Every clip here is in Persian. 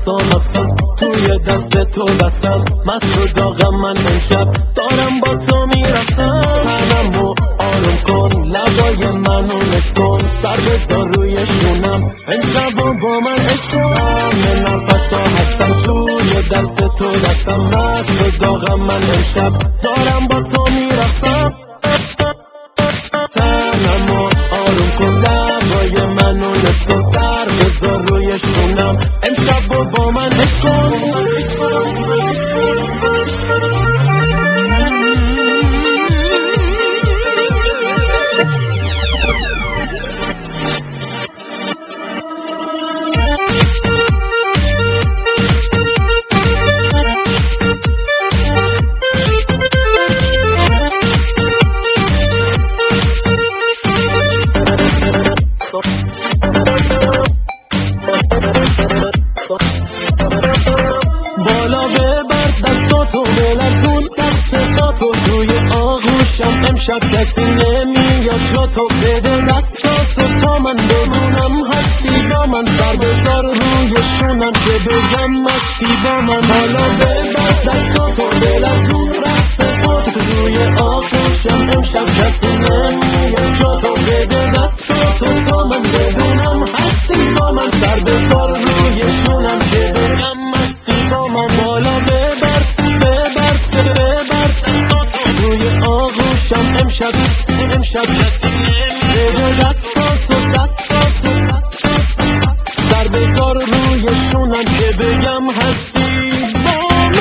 نفسا نفسم توی دست تو دستم مست و داغم من امشب دارم با تو میرفتم تنمو آروم کن لبای منو نس کن سر بذار روی شونم امشب و با من عشق کن همه نفسا هستم توی دست تو دستم مست و داغم من امشب دارم با تو میرفتم تنمو آروم کن لبای منو نس کن سر بذار روی شونم امشب و با من عشق کن بالا ببر دستاتو بلرزون دستاتو توی آغوشم امشب کسی نمیاد جاتو بده دستاتو تا من بدونم هستی با من سر بذار روی شونم که بگم مستی با من بالا ببر دستاتو بلرزون دستاتو توی آغوشم امشب کسی نمیاد جاتو بده دستاتو تا من بدونم هستی با من سر بذار روی شونم که بگم با من بالا ببر روی آغوشم امشب بده دستاتو سر بذار روی شونم که بگم هستی با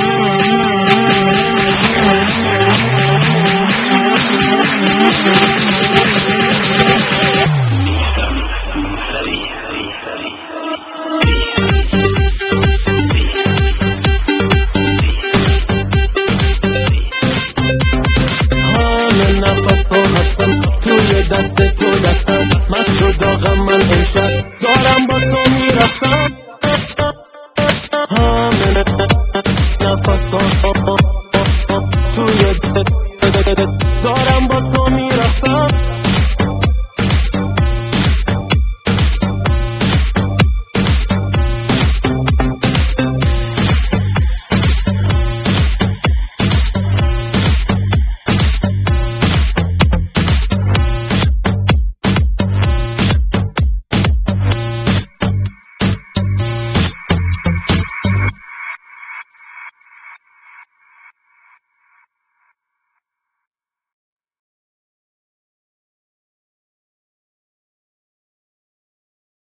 همه نفسا هستم توی دست تو دستم مست و داغم من امشب دارم با تو میرفتم